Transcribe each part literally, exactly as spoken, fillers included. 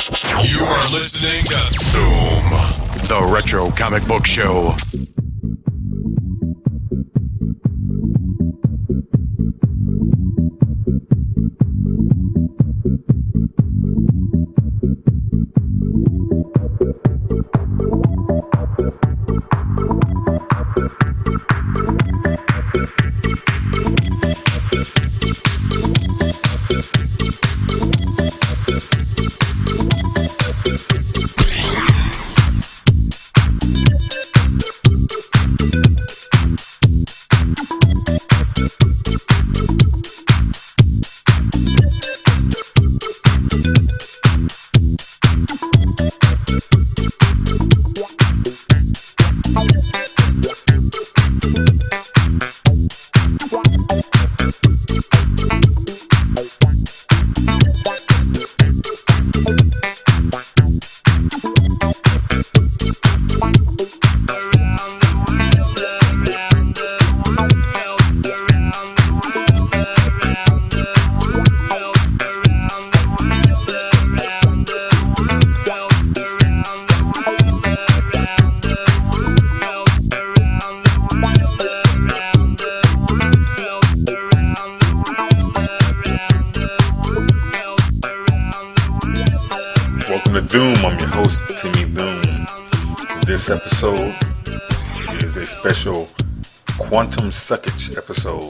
You are listening to Zoom, the Retro Comic Book Show. This episode is a special Quantum Suckage episode.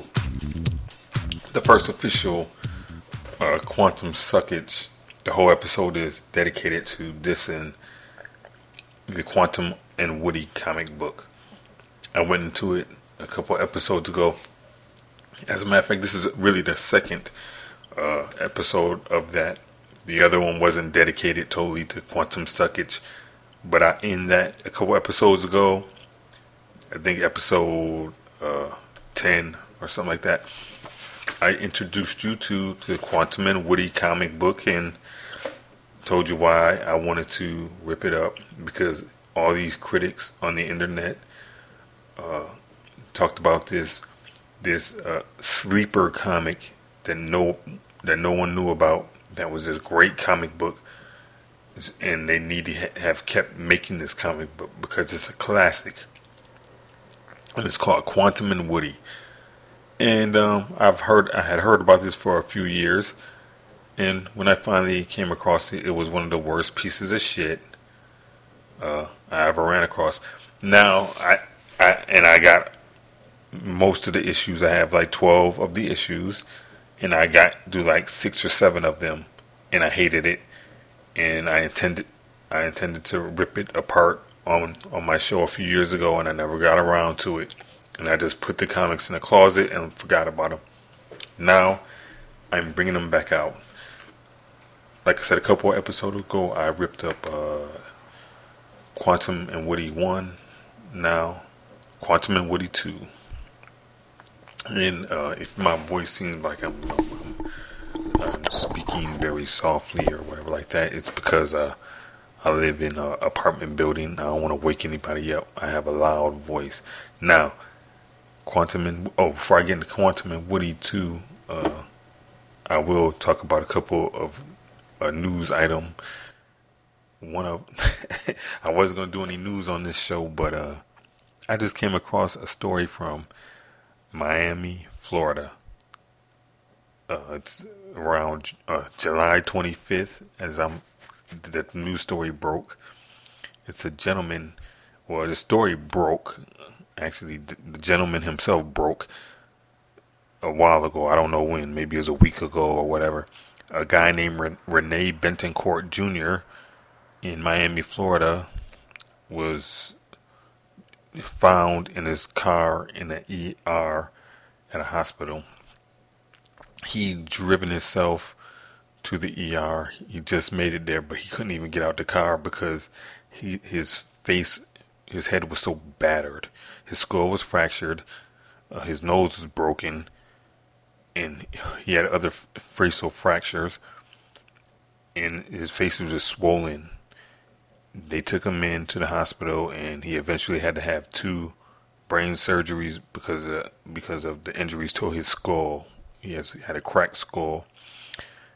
The first official uh, Quantum Suckage. The whole episode is dedicated to dissing the Quantum and Woody comic book. I went into it a couple episodes ago. As a matter of fact, this is really the second uh, episode of that. The other one wasn't dedicated totally to Quantum Suckage. But I in that a couple episodes ago, I think episode uh, ten or something like that, I introduced you to the Quantum and Woody comic book and told you why I wanted to rip it up, because all these critics on the internet uh, talked about this this uh, sleeper comic that no that no one knew about. That was this great comic book. And they need to ha- have kept making this comic book because it's a classic. And it's called Quantum and Woody. And um, I've heard, I had heard about this for a few years. And when I finally came across it, it was one of the worst pieces of shit uh, I ever ran across. Now, I, I and I got most of the issues. I have like twelve of the issues, and I got through like six or seven of them, and I hated it. And I intended, I intended to rip it apart on on my show a few years ago, and I never got around to it. And I just put the comics in the closet and forgot about them. Now, I'm bringing them back out. Like I said, a couple of episodes ago, I ripped up uh, Quantum and Woody one. Now, Quantum and Woody two. And uh, if my voice seems like I'm, I'm I'm speaking very softly or whatever like that, it's because uh, I live in an apartment building. I don't want to wake anybody up. I have a loud voice. Now, Quantum and oh, before I get into Quantum and Woody two, uh, I will talk about a couple of a news item. One of I wasn't gonna do any news on this show, but uh, I just came across a story from Miami, Florida. Uh, it's around uh, July twenty-fifth, as I'm the news story broke. It's a gentleman, well, the story broke. Actually, the, the gentleman himself broke a while ago. I don't know when. Maybe it was a week ago or whatever. A guy named Re- Renee Bentoncourt Junior in Miami, Florida, was found in his car in an E R at a hospital. He'd driven himself to the E R. He just made it there, but he couldn't even get out the car because he, his face, his head was so battered. His skull was fractured. Uh, his nose was broken. And he had other facial fractures. And his face was just swollen. They took him into the hospital, and he eventually had to have two brain surgeries because of, because of the injuries to his skull. He has had a cracked skull.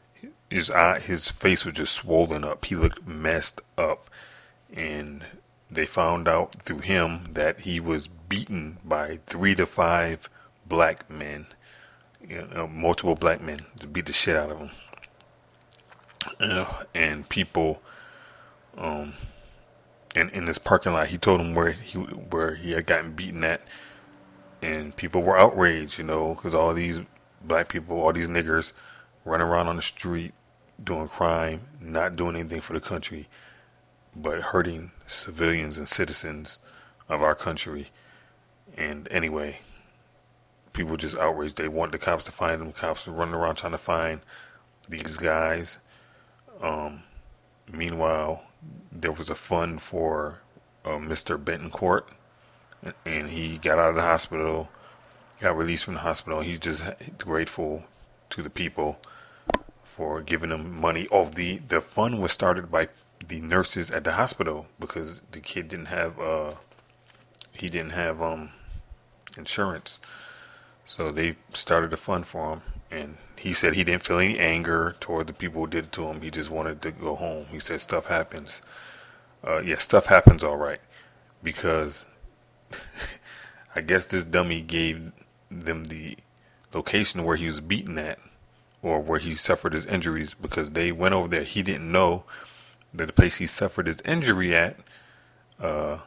his eye, his face was just swollen up. He looked messed up, and they found out through him that he was beaten by three to five black men, you know, multiple black men, to beat the shit out of him. Uh, and people, um, and in this parking lot, he told them where he where he had gotten beaten at, and people were outraged, you know, because all these black people, all these niggers, running around on the street doing crime, not doing anything for the country, but hurting civilians and citizens of our country. And anyway, people just outraged. They want the cops to find them. Cops were running around trying to find these guys. Um, meanwhile, there was a fund for uh, Mister Betancourt, and he got out of the hospital, got released from the hospital. He's just grateful to the people for giving them money. Oh, the, the fund was started by the nurses at the hospital because the kid didn't have uh he didn't have um insurance, so they started a fund for him. And he said he didn't feel any anger toward the people who did it to him. He just wanted to go home. He said stuff happens. Uh, yeah, stuff happens, all right, because I guess this dummy gave them the location where he was beaten at, or where he suffered his injuries, because they went over there. He didn't know that the place he suffered his injury at uh,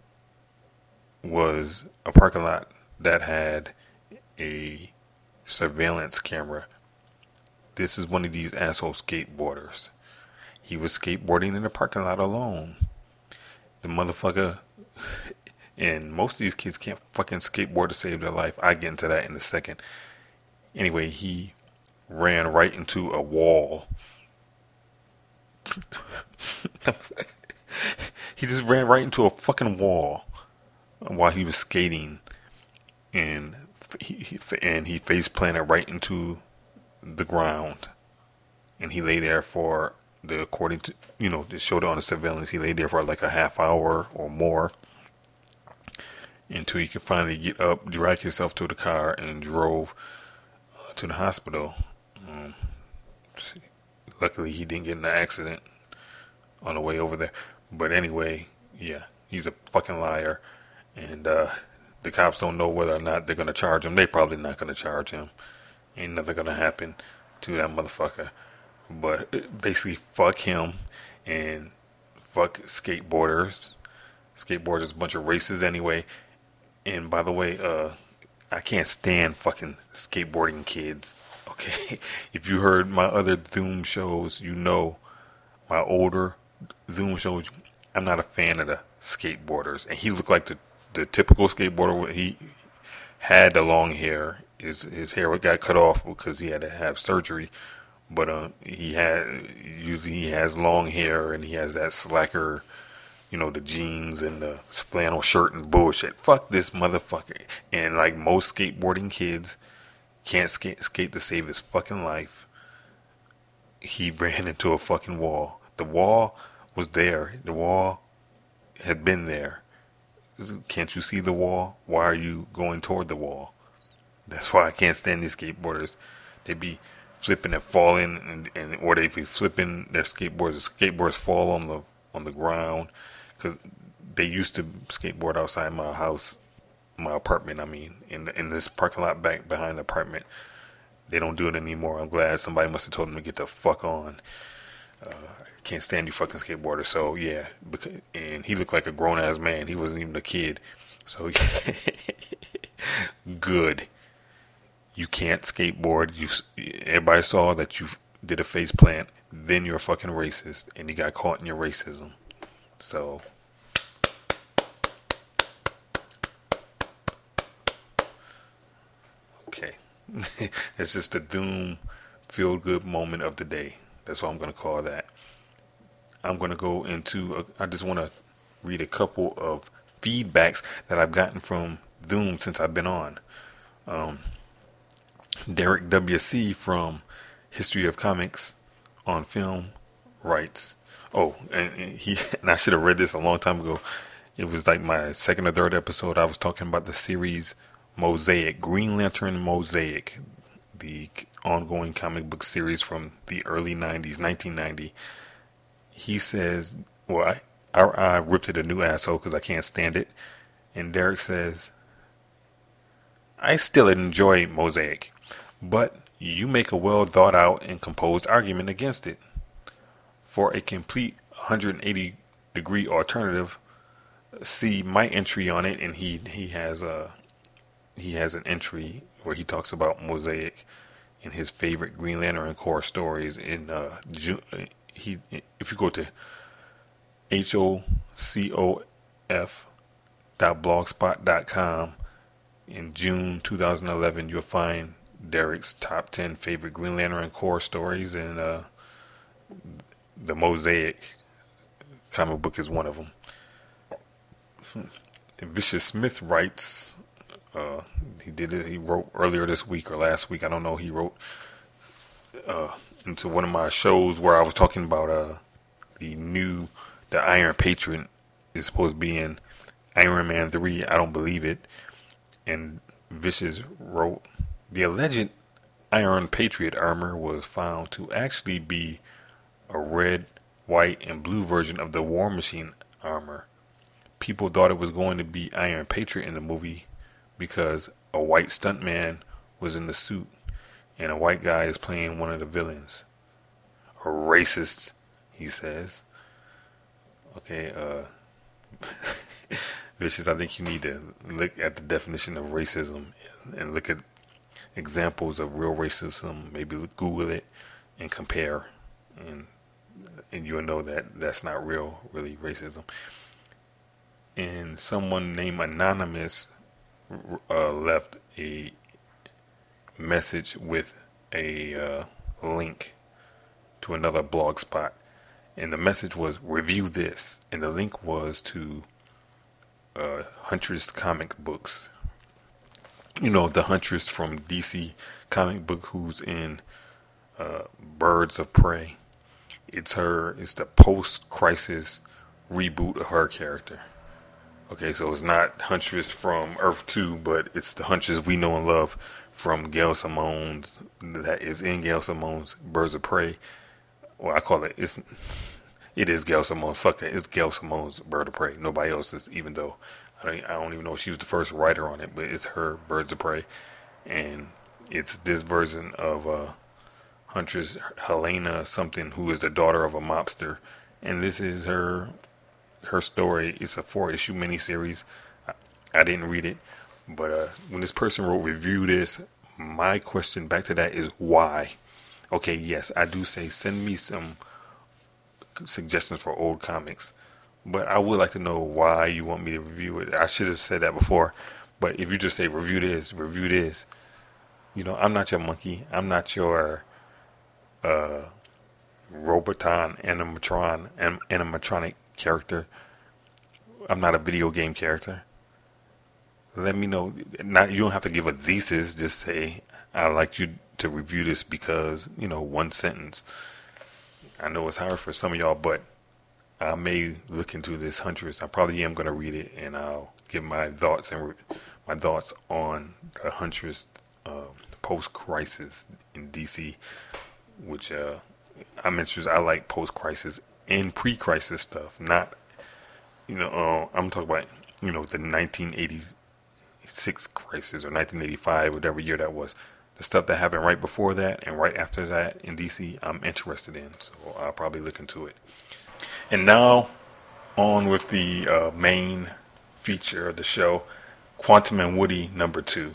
was a parking lot that had a surveillance camera. This is one of these asshole skateboarders. He was skateboarding in the parking lot alone. The motherfucker, and most of these kids can't fucking skateboard to save their life. I get into that in a second. Anyway, he ran right into a wall. He just ran right into a fucking wall while he was skating, and he, he and he face planted right into the ground, and he lay there for the according to you know they showed it on the surveillance. He lay there for like a half hour or more until he could finally get up, drag himself to the car, and drove uh, to the hospital. Um, luckily, he didn't get in an accident on the way over there. But anyway, yeah, he's a fucking liar, and uh, the cops don't know whether or not they're gonna charge him. They probably not gonna charge him. Ain't nothing gonna happen to that motherfucker. But basically, fuck him and fuck skateboarders. Skateboarders is a bunch of racists anyway. And by the way, uh, I can't stand fucking skateboarding kids. Okay, if you heard my other Zoom shows, you know my older Zoom shows. I'm not a fan of the skateboarders, and he looked like the the typical skateboarder. He had the long hair. His his hair got cut off because he had to have surgery. But uh, he had usually he has long hair, and he has that slacker, you know, the jeans and the flannel shirt and bullshit. Fuck this motherfucker. And like most skateboarding kids, can't skate skate to save his fucking life. He ran into a fucking wall. The wall was there. The wall had been there. Can't you see the wall? Why are you going toward the wall? That's why I can't stand these skateboarders. They be flipping and falling, and, and or they be flipping their skateboards. The skateboards fall on the on the ground, because they used to skateboard outside my house, my apartment. I mean, in in this parking lot back behind the apartment. They don't do it anymore. I'm glad somebody must have told them to get the fuck on. Uh, can't stand you fucking skateboarders. So yeah, because, and he looked like a grown ass man. He wasn't even a kid. So good. You can't skateboard. You everybody saw that you did a face plant. Then you're a fucking racist, and you got caught in your racism. So okay, it's just a doom, feel good moment of the day. That's what I'm gonna call that. I'm gonna go into. A, I just want to read a couple of feedbacks that I've gotten from Doom since I've been on. Um, Derek W C from History of Comics on Film writes, oh, and, and he and I should have read this a long time ago. It was like my second or third episode. I was talking about the series Mosaic, Green Lantern Mosaic, the ongoing comic book series from the early nineties, nineteen ninety. He says, well, I, I, I ripped it a new asshole because I can't stand it. And Derek says, I still enjoy Mosaic, but you make a well thought out and composed argument against it. For a complete one hundred eighty degree alternative, see my entry on it, and he he has a he has an entry where he talks about Mosaic and his favorite Green Lantern Corps stories in uh June. He if you go to H O C O F dot blogspot dot com in June two thousand eleven, you'll find Derek's top ten favorite Green Lantern Corps stories, and uh, the Mosaic comic book is one of them. Vicious Smith writes, uh, he did it, he wrote earlier this week or last week, I don't know, he wrote uh, into one of my shows where I was talking about uh, the new, the Iron Patriot is supposed to be in Iron Man three. I don't believe it. And Vicious wrote, the alleged Iron Patriot armor was found to actually be a red, white, and blue version of the War Machine armor. People thought it was going to be Iron Patriot in the movie because a white stuntman was in the suit and a white guy is playing one of the villains. A racist, he says. Okay, uh, Vicious, I think you need to look at the definition of racism and look at examples of real racism. Maybe Google it and compare, and and you'll know that that's not real, really racism. And someone named Anonymous uh, left a message with a uh, link to another blog spot, and the message was review this, and the link was to uh, Huntress comic books. You know, the Huntress from D C comic book who's in uh, Birds of Prey. It's her, it's the post-crisis reboot of her character. Okay, so it's not Huntress from Earth two, but it's the Huntress we know and love from Gail Simone's, that is in Gail Simone's Birds of Prey. Well, I call it, it's, it is Gail Simone. Fuck that, it's Gail Simone's Bird of Prey. Nobody else's, even though I don't, I don't even know if she was the first writer on it, but it's her Birds of Prey. And it's this version of uh, Huntress Helena something, who is the daughter of a mobster. And this is her her story. It's a four issue miniseries. I, I didn't read it, but uh, when this person wrote review this, my question back to that is why? Okay, yes, I do say send me some suggestions for old comics, but I would like to know why you want me to review it. I should have said that before, but if you just say review this, review this, you know, I'm not your monkey. I'm not your uh, Roboton animatron anim- animatronic character. I'm not a video game character. Let me know. Not, you don't have to give a thesis. Just say I'd like you to review this because, you know, one sentence. I know it's hard for some of y'all, but I may look into this Huntress. I probably am going to read it, and I'll give my thoughts and re- my thoughts on the Huntress uh, post-crisis in D C, which uh, I'm interested. I like post-crisis and pre-crisis stuff. Not, you know, uh, I'm talking about, you know, the nineteen eighty-six crisis or nineteen eighty-five, whatever year that was. The stuff that happened right before that and right after that in D C, I'm interested in, so I'll probably look into it. And now, on with the uh, main feature of the show, Quantum and Woody number two.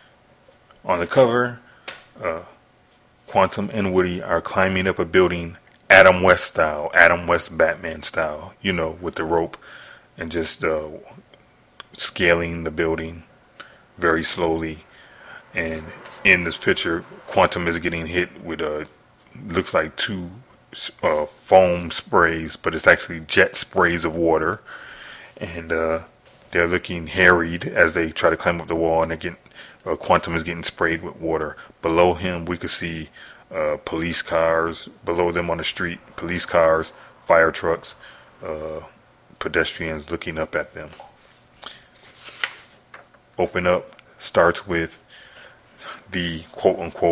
On the cover, uh, Quantum and Woody are climbing up a building, Adam West style, Adam West Batman style, you know, with the rope, and just uh, scaling the building very slowly. And in this picture, Quantum is getting hit with a, looks like two uh, foam sprays, but it's actually jet sprays of water. And uh, they're looking harried as they try to climb up the wall, and again, uh, Quantum is getting sprayed with water. Below him, we could see uh, police cars. Below them on the street, police cars, fire trucks, uh, pedestrians looking up at them. Open Up starts with the quote-unquote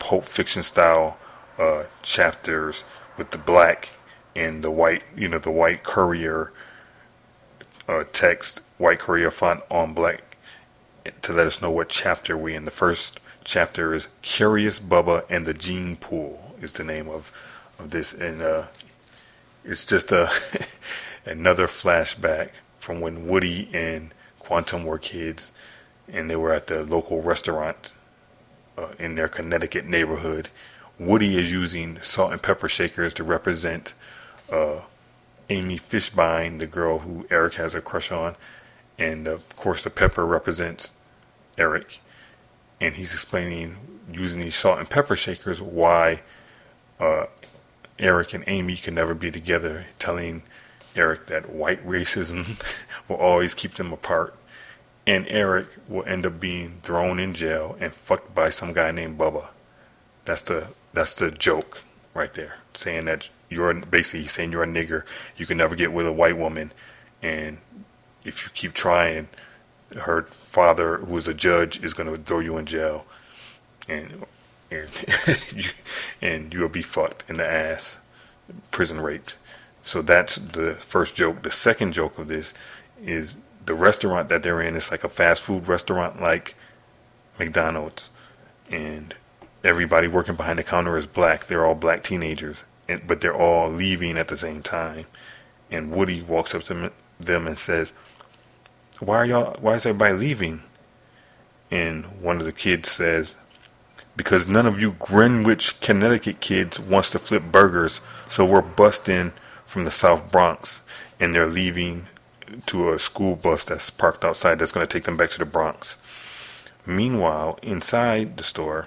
Pulp Fiction style uh, chapters with the black and the white, you know, the white courier uh, text, white courier font on black to let us know what chapter we're in. The first chapter is Curious Bubba and the Gene Pool is the name of, of this. And uh, it's just a another flashback from when Woody and Quantum were kids and they were at the local restaurant uh, in their Connecticut neighborhood. Woody is using salt and pepper shakers to represent uh, Amy Fishbein, the girl who Eric has a crush on. And of course the pepper represents Eric. And he's explaining, using these salt and pepper shakers, why uh, Eric and Amy can never be together, telling Eric that white racism will always keep them apart. And Eric will end up being thrown in jail and fucked by some guy named Bubba. That's the that's the joke right there. Saying that you're basically saying you're a nigger. You can never get with a white woman. And if you keep trying, her father, who is a judge, is going to throw you in jail. And and, you, and you'll be fucked in the ass. Prison raped. So that's the first joke. The second joke of this is the restaurant that they're in is like a fast food restaurant like McDonald's, and everybody working behind the counter is black. They're all black teenagers, and, but they're all leaving at the same time. And Woody walks up to them and says, "Why are y'all? Why is everybody leaving?" And one of the kids says, "Because none of you Greenwich, Connecticut kids wants to flip burgers, so we're busting from the South Bronx," and they're leaving to a school bus that's parked outside that's going to take them back to the Bronx. Meanwhile, inside the store,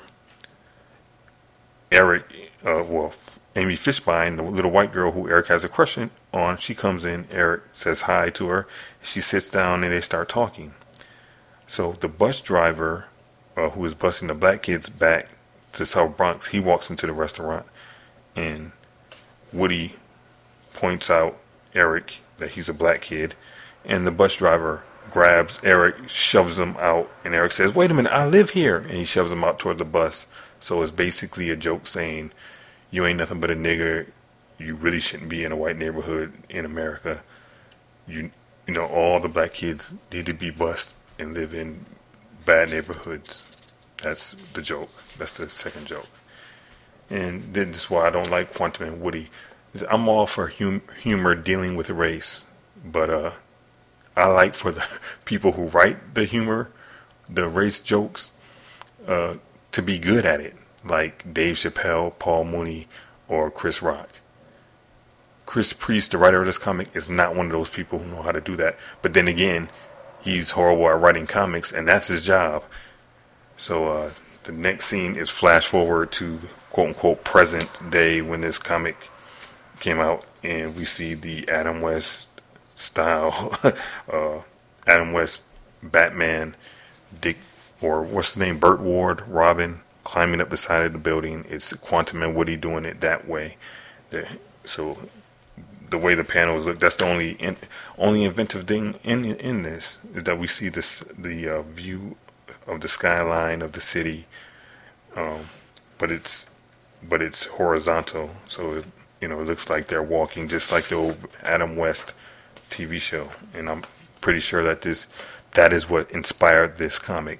Eric, uh, well, Amy Fishbein, the little white girl who Eric has a crush on, she comes in. Eric says hi to her. She sits down and they start talking. So the bus driver, uh, who is busing the black kids back to South Bronx, he walks into the restaurant, and Woody points out Eric that he's a black kid, and the bus driver grabs Eric, shoves him out, and Eric says, "Wait a minute, I live here," and he shoves him out toward the bus. So it's basically a joke saying, you ain't nothing but a nigger, you really shouldn't be in a white neighborhood in America. You you know, all the black kids need to be bused and live in bad neighborhoods. That's the joke. That's the second joke. And then this is why I don't like Quantum and Woody. I'm all for hum- humor dealing with race, but uh, I like for the people who write the humor, the race jokes, uh, to be good at it, like Dave Chappelle, Paul Mooney, or Chris Rock. Chris Priest, the writer of this comic, is not one of those people who know how to do that. But then again, he's horrible at writing comics, and that's his job. So uh, the next scene is flash forward to quote-unquote present day when this comic came out, and we see the Adam West style, uh, Adam West Batman, Dick, or what's the name, Burt Ward, Robin, climbing up the side of the building. It's Quantum and Woody doing it that way. The, so the way the panels look, that's the only in, only inventive thing in in this, is that we see this the uh, view of the skyline of the city, um, but it's but it's horizontal, so it, you know, it looks like they're walking just like the old Adam West T V show. And I'm pretty sure that this that is what inspired this comic,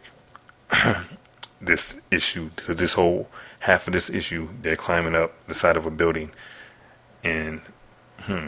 this issue, because this whole half of this issue, they're climbing up the side of a building, and hmm,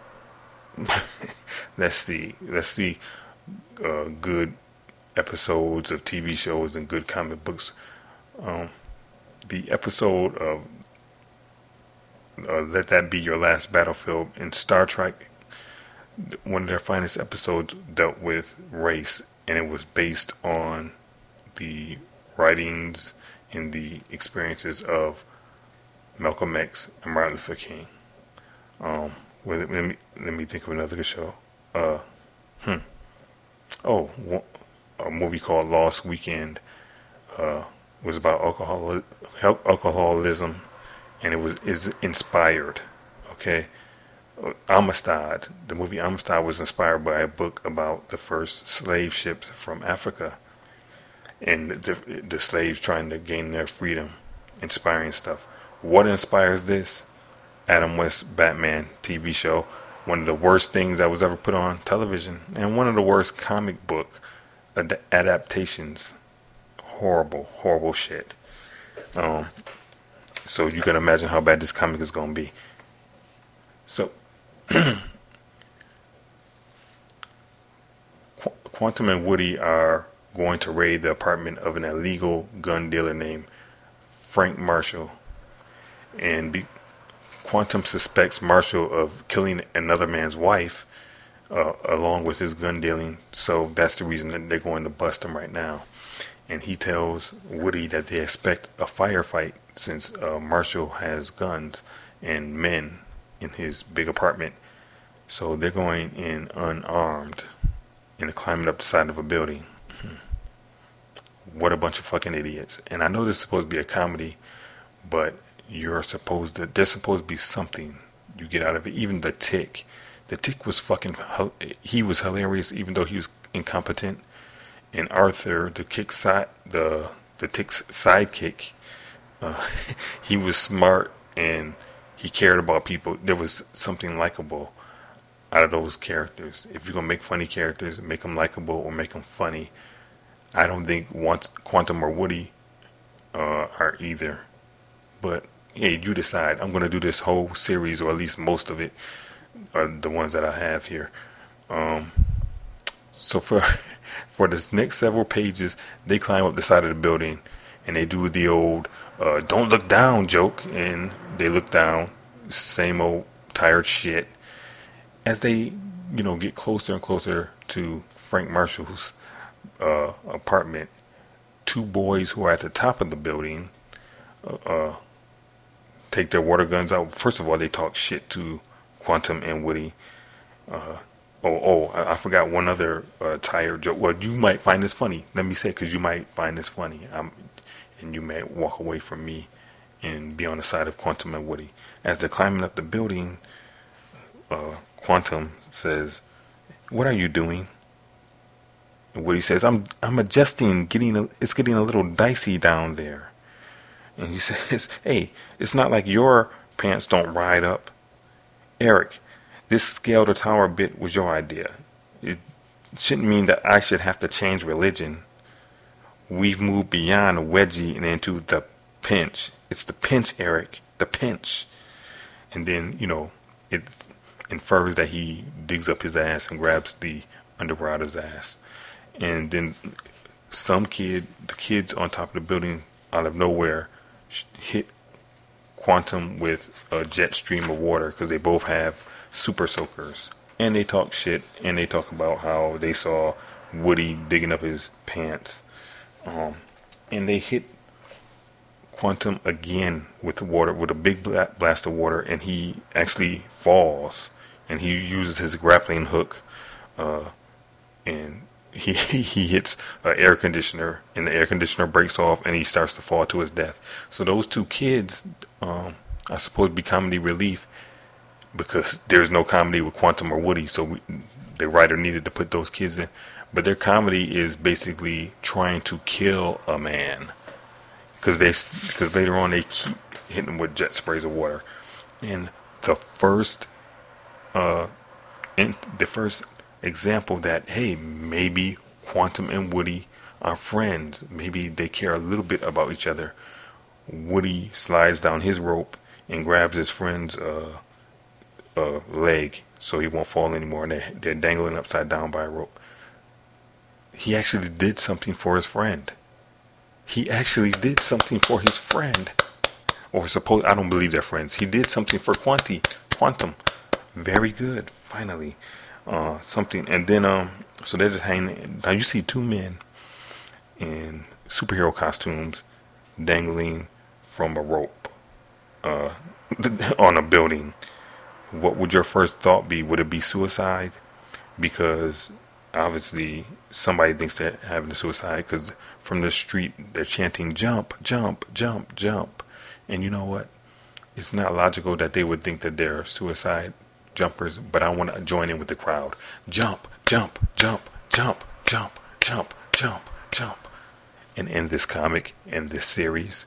let's see, let's see, uh, good episodes of T V shows and good comic books. Um, the episode of uh, Let That Be Your Last Battlefield in Star Trek, one of their finest episodes, dealt with race, and it was based on the writings and the experiences of Malcolm X and Martin Luther King. Um, let me let me think of another good show. Uh, hmm. Oh, a movie called Lost Weekend uh, was about alcohol alcoholism, and it was is inspired. Okay. Amistad, the movie Amistad, was inspired by a book about the first slave ships from Africa and the, the slaves trying to gain their freedom. inspiring stuff. What inspires this? Adam West Batman T V show. One of the worst things that was ever put on television. And one of the worst comic book ad- adaptations. Horrible, horrible shit. Um, so you can imagine how bad this comic is going to be. So, Qu- Quantum and Woody are going to raid the apartment of an illegal gun dealer named Frank Marshall. And be, Quantum suspects Marshall of killing another man's wife, uh, along with his gun dealing. So that's the reason that they're going to bust him right now. And he tells Woody that they expect a firefight since uh, Marshall has guns and men in his big apartment. So they're going in unarmed and climbing up the side of a building. What a bunch of fucking idiots. And I know this is supposed to be a comedy, but you're supposed to, there's supposed to be something you get out of it. Even the Tick. The Tick was fucking, he was hilarious even though he was incompetent. And Arthur, the kick side, the the Tick's sidekick, uh, he was smart and he cared about people. There was something likable out of those characters. If you're gonna make funny characters, make them likable or make them funny. I don't think once Quantum or Woody uh, are either. But hey, you decide. I'm gonna do this whole series, or at least most of it, are the ones that I have here. Um, so for for this next several pages, they climb up the side of the building and they do the old uh, "don't look down" joke, and they look down. Same old tired shit. As they, you know, get closer and closer to Frank Marshall's uh, apartment, two boys who are at the top of the building uh, uh, take their water guns out. First of all, they talk shit to Quantum and Woody. Uh, oh, oh, I, I forgot one other uh, tired joke. Well, you might find this funny. Let me say, because you might find this funny. I'm, and you may walk away from me and be on the side of Quantum and Woody. As they're climbing up the building, uh, Quantum says, "What are you doing?" And Woody says, "I'm I'm adjusting. Getting a, it's getting a little dicey down there." And he says, "Hey, it's not like your pants don't ride up. Eric, this scale the tower bit was your idea. It shouldn't mean that I should have to change religion. We've moved beyond a wedgie and into the pinch. It's the pinch, Eric, the pinch." And then, you know, it infers that he digs up his ass and grabs the underwear out of his ass. And then some kid, the kids on top of the building, out of nowhere, hit Quantum with a jet stream of water because they both have super soakers. And they talk shit, and they talk about how they saw Woody digging up his pants. Um, and they hit Quantum again with the water, with a big blast of water, and he actually falls. And he uses his grappling hook, uh, and he he hits an air conditioner, and the air conditioner breaks off, and he starts to fall to his death. So those two kids um, are supposed to be comedy relief, because there's no comedy with Quantum or Woody, so we, the writer needed to put those kids in. But their comedy is basically trying to kill a man, because they because later on they keep hitting him with jet sprays of water. And the first uh, in the first example that, hey, maybe Quantum and Woody are friends, maybe they care a little bit about each other. Woody slides down his rope and grabs his friend's uh, uh, leg so he won't fall anymore, and they're, they're dangling upside down by a rope. He actually did something for his friend. He actually did something for his friend. Or suppose, I don't believe they're friends. He did something for Quanti, Quantum. Very good. Finally. Uh, something. And then, um, so they're just hanging. Now you see two men in superhero costumes dangling from a rope uh, on a building. What would your first thought be? Would it be suicide? Because obviously somebody thinks they're having a suicide, because from the street they're chanting jump, jump, jump, jump. And you know what? It's not logical that they would think that they're suicide jumpers, but I want to join in with the crowd. Jump, jump, jump, jump, jump, jump, jump, jump. And in this comic, in this series,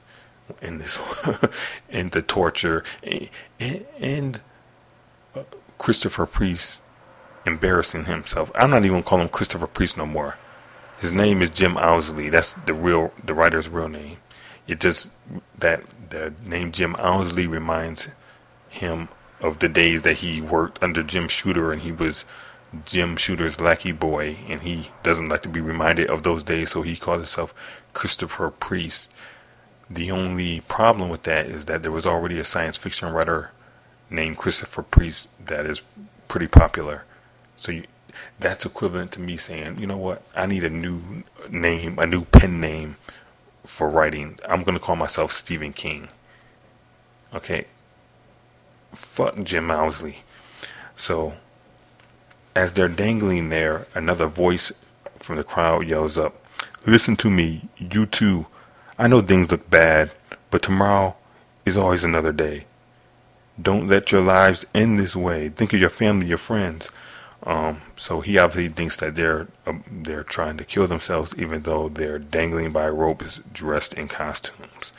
in this, and the torture, and, and uh, Christopher Priest embarrassing himself. I'm not even calling him Christopher Priest no more. His name is Jim Owsley. That's the real, the writer's real name. It just, that the name Jim Owsley reminds him of the days that he worked under Jim Shooter, and he was Jim Shooter's lackey boy, and he doesn't like to be reminded of those days, so he called himself Christopher Priest. The only problem with that is that there was already a science fiction writer named Christopher Priest that is pretty popular. So you, that's equivalent to me saying, you know what, I need a new name, a new pen name for writing. I'm going to call myself Stephen King. Okay? Fuck Jim Owsley. So, as they're dangling there, another voice from the crowd yells up, "Listen to me, you too. I know things look bad, but tomorrow is always another day. Don't let your lives end this way. Think of your family, your friends." Um, so he obviously thinks that they're um, they're trying to kill themselves, even though they're dangling by ropes, dressed in costumes.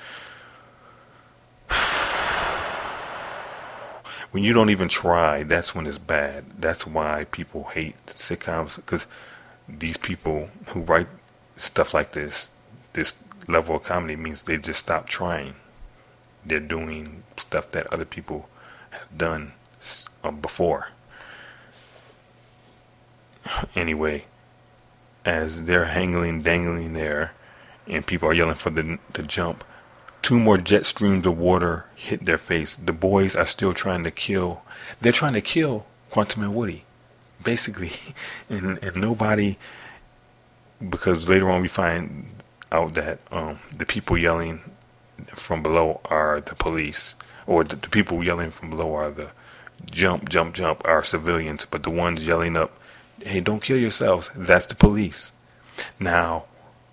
When you don't even try, that's when it's bad. That's why people hate sitcoms, because these people who write stuff like this, this level of comedy, means they just stop trying. They're doing stuff that other people have done uh, before. Anyway, as they're hangling, dangling there, and people are yelling for the the jump, two more jet streams of water hit their face. The boys are still trying to kill. They're trying to kill Quantum and Woody, basically, and and nobody. Because later on we find out that um, the people yelling from below are the police, or the, the people yelling from below are the jump, jump, jump are civilians, but the ones yelling up, "Hey, don't kill yourselves," that's the police. Now,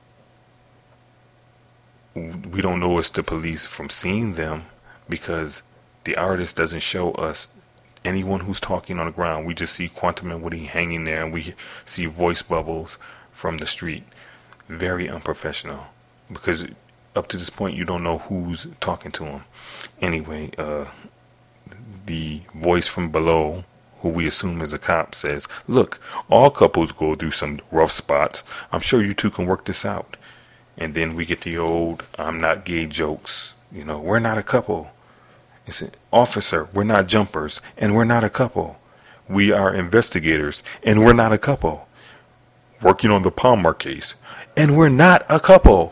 we don't know it's the police from seeing them, because the artist doesn't show us anyone who's talking on the ground. We just see Quantum and Woody hanging there, and we see voice bubbles from the street. Very unprofessional, because up to this point you don't know who's talking to them. Anyway, uh, the voice from below, who we assume is a cop, says, "Look, all couples go through some rough spots. I'm sure you two can work this out." And then we get the old "I'm not gay" jokes. You know, we're not a couple. It's an officer, we're not jumpers, and we're not a couple. We are investigators, and we're not a couple. Working on the Palmer case, and we're not a couple.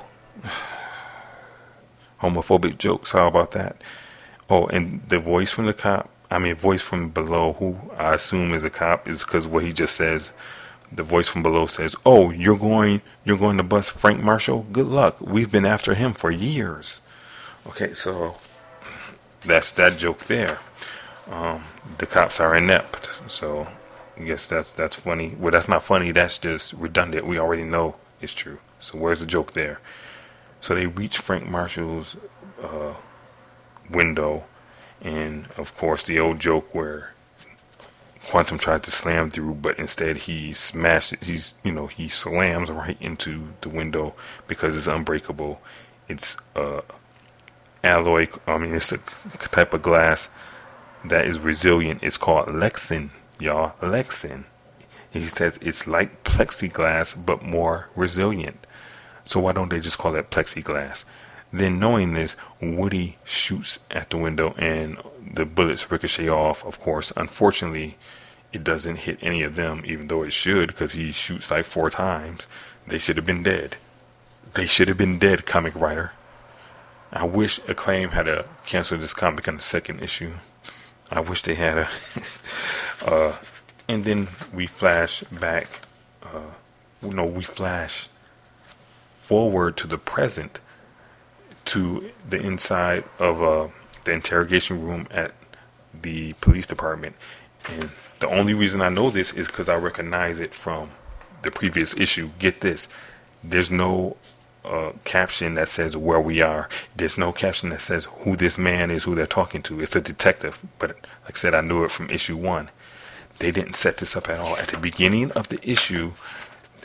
Homophobic jokes, how about that? Oh, and the voice from the cop, I mean voice from below, who I assume is a cop, is because what he just says. The voice from below says, "Oh, you're going you're going to bust Frank Marshall? Good luck. We've been after him for years." Okay, so that's that joke there. Um, the cops are inept, so I guess that's that's funny. Well, that's not funny. That's just redundant. We already know it's true. So where's the joke there? So they reach Frank Marshall's uh, window, and of course the old joke where Quantum tries to slam through, but instead he smashes. He's, you know, he slams right into the window because it's unbreakable. It's uh, alloy. I mean, it's a type of glass that is resilient. It's called Lexan, y'all. Lexan. He says it's like plexiglass, but more resilient. So why don't they just call it plexiglass? Then, knowing this, Woody shoots at the window, and the bullets ricochet off. Of course, unfortunately, it doesn't hit any of them, even though it should, because he shoots like four times. They should have been dead. They should have been dead, comic writer. I wish Acclaim had a canceled this comic on the second issue. I wish they had a. uh, and then we flash back. Uh, no, we flash forward to the present, to the inside of uh, the interrogation room at the police department. And the only reason I know this is because I recognize it from the previous issue. Get this. There's no uh, caption that says where we are. There's no caption that says who this man is, who they're talking to. It's a detective. But like I said, I knew it from issue one. They didn't set this up at all. At the beginning of the issue,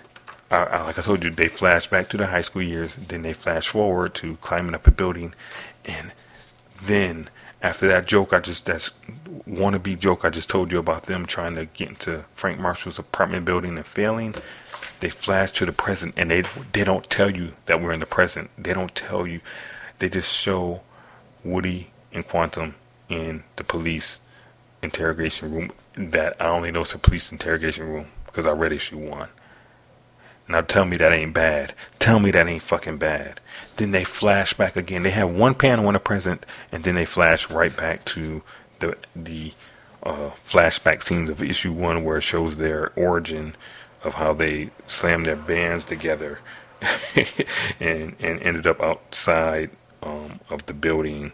I, I, like I told you, they flash back to the high school years. Then they flash forward to climbing up a building, and then after that joke, I just that's wannabe joke I just told you about them trying to get into Frank Marshall's apartment building and failing. They flash to the present, and they they don't tell you that we're in the present. They don't tell you. They just show Woody and Quantum in the police interrogation room. That I only know it's a police interrogation room because I read issue one. Now tell me that ain't bad. Tell me that ain't fucking bad. Then they flash back again. They have one panel in the present, and then they flash right back to the the uh, flashback scenes of issue one, where it shows their origin of how they slammed their bands together and and ended up outside um, of the building.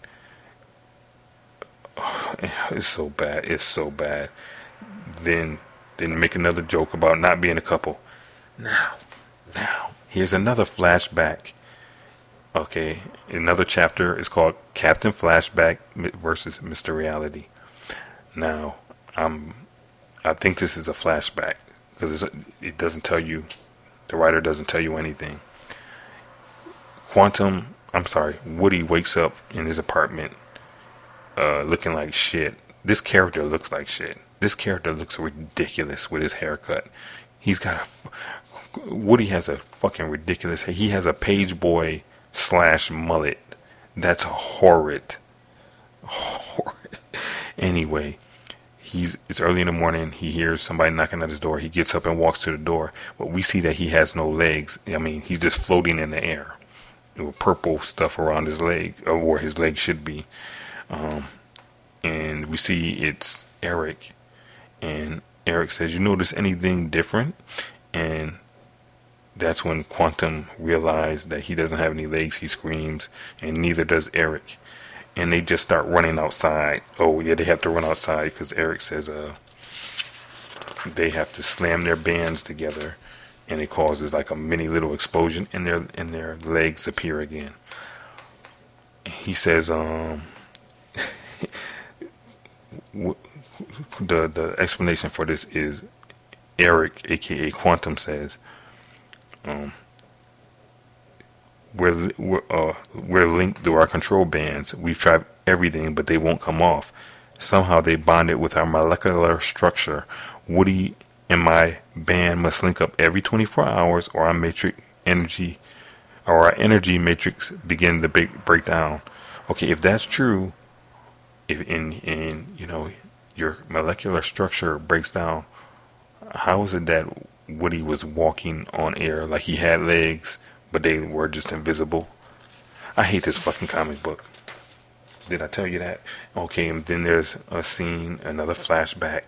Oh, it's so bad. It's so bad. Then then make another joke about not being a couple. Now, now, here's another flashback. Okay, another chapter is called Captain Flashback versus Mister Reality. Now, I'm, I think this is a flashback because it doesn't tell you, the writer doesn't tell you anything. Quantum, I'm sorry, Woody wakes up in his apartment uh, looking like shit. This character looks like shit. This character looks ridiculous with his haircut. He's got a, Woody has a fucking ridiculous, he has a page boy slash mullet. That's horrid. Horrid. Anyway, he's, it's early in the morning. He hears somebody knocking at his door. He gets up and walks to the door. But we see that he has no legs. I mean, he's just floating in the air with purple stuff around his leg, or where his leg should be. Um, and we see it's Eric. And Eric says, "You notice anything different?" And that's when Quantum realized that he doesn't have any legs. He screams, and neither does Eric. And they just start running outside. Oh, yeah, they have to run outside because Eric says uh, they have to slam their bands together, and it causes like a mini little explosion, and their and their legs appear again. He says, um, the the explanation for this is Eric, aka Quantum, says, um, we're we're, uh, we're linked through our control bands. We've tried everything, but they won't come off. Somehow they bonded with our molecular structure. Woody and my band must link up every twenty-four hours, or our matrix energy, or our energy matrix begin to break break down. Okay, if that's true, if in in you know your molecular structure breaks down, how is it that Woody was walking on air like he had legs, but they were just invisible? I hate this fucking comic book. Did I tell you that? Okay, and then there's a scene, another flashback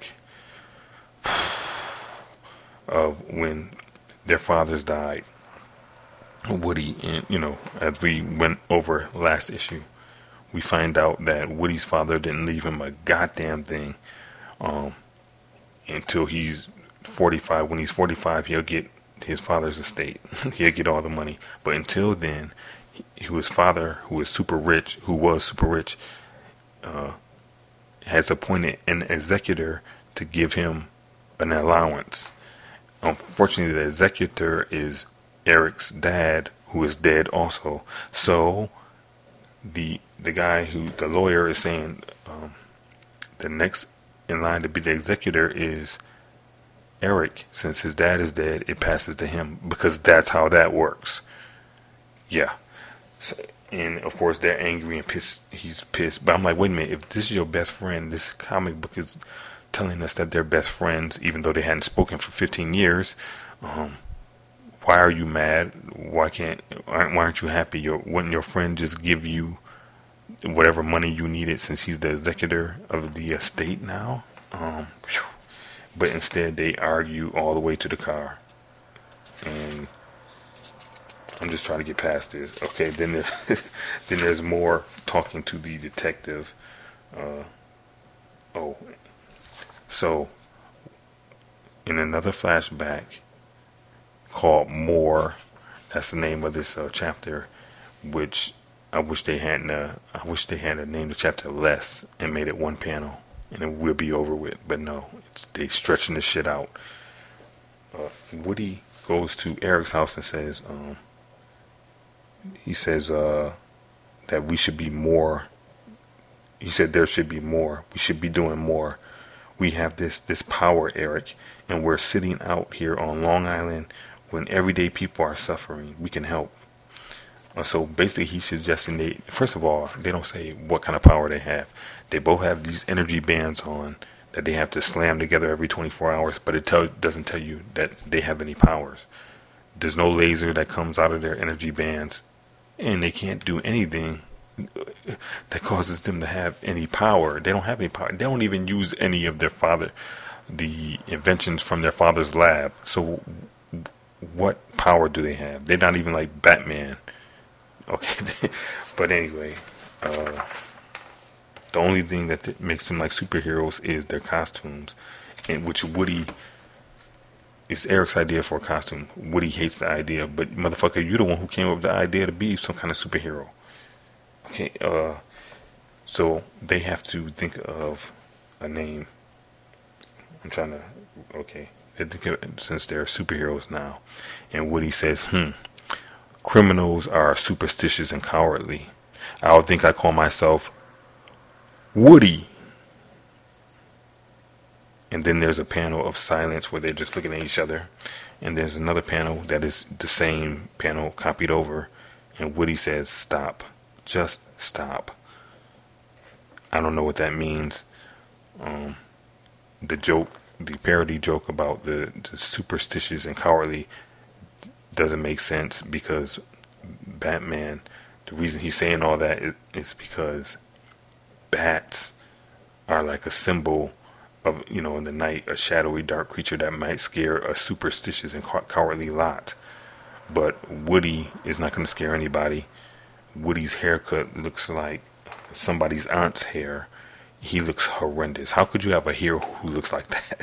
of when their fathers died. Woody, and you know, as we went over last issue, we find out that Woody's father didn't leave him a goddamn thing um, until he's forty-five. When he's forty-five, he'll get his father's estate. He'll get all the money. But until then, he, his father, who is super rich, who was super rich, uh, has appointed an executor to give him an allowance. Unfortunately, the executor is Eric's dad, who is dead also. So the the guy who, the lawyer, is saying um, the next in line to be the executor is Eric. Since his dad is dead, it passes to him, because that's how that works. Yeah. So, and of course they're angry and pissed. He's pissed. But I'm like, wait a minute, if this is your best friend, this comic book is telling us that they're best friends, even though they hadn't spoken for fifteen years. Um, why are you mad? Why can't? Why aren't you happy? Your, wouldn't your friend just give you whatever money you needed, since he's the executor of the estate now? Um, but instead, they argue all the way to the car, and I'm just trying to get past this. Okay, then there, then there's more talking to the detective. Uh, oh, so in another flashback called More, that's the name of this uh, chapter, which I wish they hadn't. Uh, I wish they had named the chapter Less and made it one panel, and it will be over with. But no, it's, they stretching this shit out. Uh, Woody goes to Eric's house and says, um, he says uh, that we should be more. He said there should be more. We should be doing more. We have this this power, Eric, and we're sitting out here on Long Island when everyday people are suffering. We can help. Uh, so basically, he's suggesting they. First of all, they don't say what kind of power they have. They both have these energy bands on that they have to slam together every twenty-four hours, but it tell, doesn't tell you that they have any powers. There's no laser that comes out of their energy bands, and they can't do anything that causes them to have any power. They don't have any power. They don't even use any of their father, the inventions from their father's lab. So what power do they have? They're not even like Batman. Okay, but anyway, uh, the only thing that makes them like superheroes is their costumes, in which Woody is Eric's idea for a costume. Woody hates the idea, but motherfucker, you're the one who came up with the idea to be some kind of superhero. Okay, uh, so they have to think of a name. I'm trying to, okay, since they're superheroes now. And Woody says, hmm, criminals are superstitious and cowardly. I would think I call myself Woody. And then there's a panel of silence where they're just looking at each other. And there's another panel that is the same panel copied over. And Woody says, stop. Just stop. I don't know what that means. Um, the joke, the parody joke about the, the superstitious and cowardly doesn't make sense because Batman, the reason he's saying all that is, is because bats are like a symbol of, you know, in the night, a shadowy dark creature that might scare a superstitious and cowardly lot. But Woody is not going to scare anybody. Woody's haircut looks like somebody's aunt's hair. He looks horrendous. How could you have a hero who looks like that?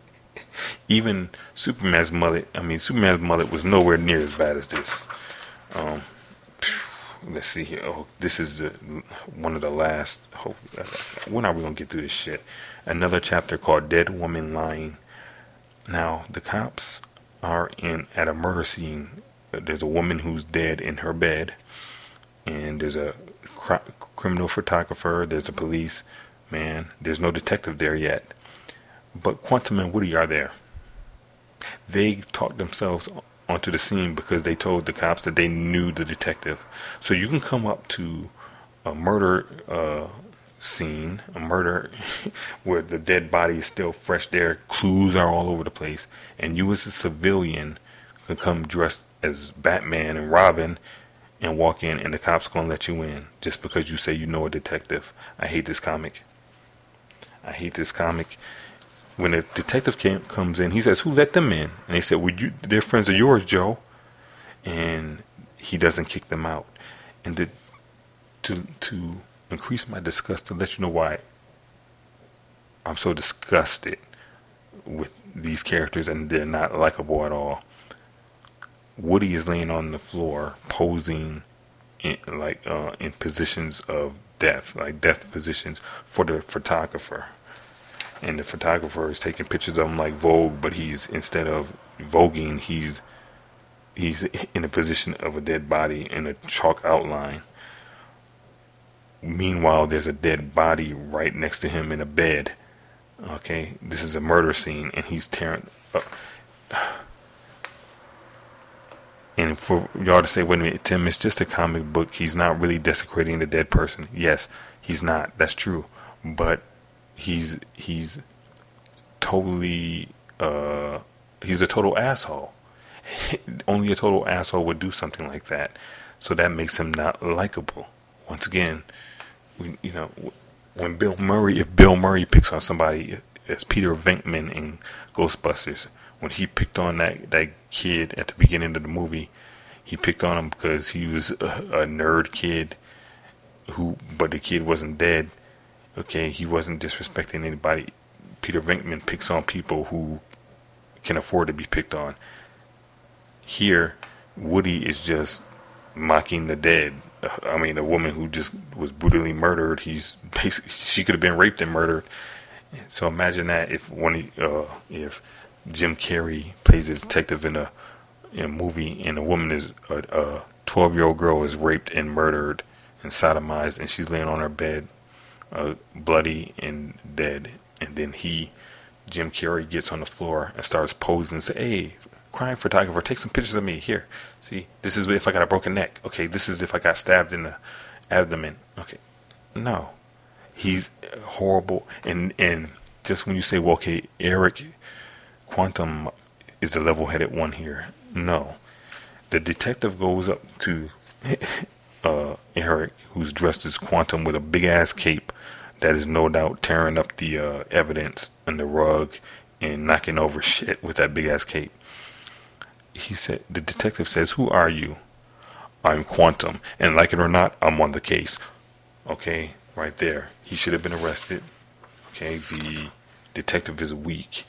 Even Superman's mullet, I mean, Superman's mullet was nowhere near as bad as this. Um, let's see here. Oh, this is the one of the last. Oh, when are we going to get through this shit? Another chapter called Dead Woman Lying. Now, the cops are in at a murder scene. There's a woman who's dead in her bed. And there's a cr- criminal photographer. There's a police man. There's no detective there yet. But Quantum and Woody are there. They talked themselves onto the scene because they told the cops that they knew the detective. So you can come up to a murder uh, scene, a murder where the dead body is still fresh there, clues are all over the place, and you as a civilian can come dressed as Batman and Robin and walk in, and the cops gonna let you in just because you say you know a detective. I hate this comic. I hate this comic. When a detective came, comes in, he says, "Who let them in?" And they said, "Well, you, they're friends of yours, Joe." And he doesn't kick them out. And to to to increase my disgust, to let you know why I'm so disgusted with these characters and they're not likable at all. Woody is laying on the floor, posing in, like uh, in positions of death, like death positions for the photographer. And the photographer is taking pictures of him like Vogue, but he's, instead of voguing, he's he's in a position of a dead body in a chalk outline. Meanwhile, there's a dead body right next to him in a bed. Okay, this is a murder scene, and he's tearing up. And for y'all to say, wait a minute, Tim, it's just a comic book. He's not really desecrating the dead person. Yes, he's not. That's true. But he's he's totally uh, he's a total asshole. Only a total asshole would do something like that. So that makes him not likable. Once again, we, you know, when Bill Murray, if Bill Murray picks on somebody as Peter Venkman in Ghostbusters, when he picked on that, that kid at the beginning of the movie, he picked on him because he was a, a nerd kid who, but the kid wasn't dead. Okay, he wasn't disrespecting anybody. Peter Venkman picks on people who can afford to be picked on. Here, Woody is just mocking the dead. I mean, a woman who just was brutally murdered. He's basically, she could have been raped and murdered. So imagine that if one, uh, if Jim Carrey plays a detective in a in a movie, and a woman is a, a twelve year old girl is raped and murdered and sodomized, and she's laying on her bed, uh, bloody and dead. And then he, Jim Carrey, gets on the floor and starts posing and say, "Hey, crime photographer, take some pictures of me. Here, see, this is if I got a broken neck. Okay, this is if I got stabbed in the abdomen. Okay, no, he's horrible." And and just when you say, well, okay, Eric Quantum is the level-headed one here. No, the detective goes up to uh, Eric, who's dressed as Quantum with a big-ass cape that is no doubt tearing up the uh, evidence and the rug and knocking over shit with that big-ass cape. He said, the detective says, "Who are you?" "I'm Quantum, and like it or not, I'm on the case." Okay, right there. He should have been arrested. Okay, the detective is weak.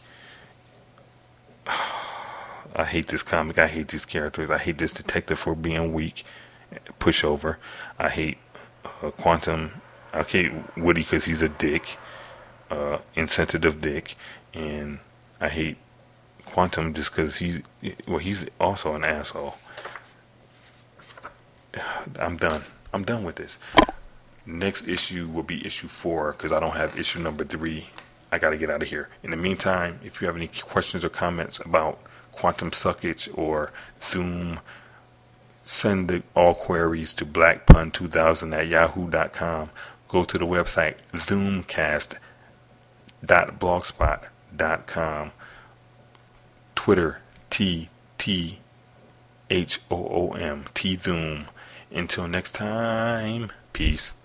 I hate this comic. I hate these characters. I hate this detective for being weak, pushover. I hate uh, Quantum. I hate Woody because he's a dick, uh, insensitive dick, and I hate Quantum just because he's well, he's also an asshole. I'm done. I'm done with this. Next issue will be issue four because I don't have issue number three. I got to get out of here. In the meantime, if you have any questions or comments about Quantum Suckage or Zoom, send the, all queries to blackpun two thousand at yahoo dot com. Go to the website zoomcast dot blogspot dot com. Twitter, T T H O O M, T Zoom. Until next time, peace.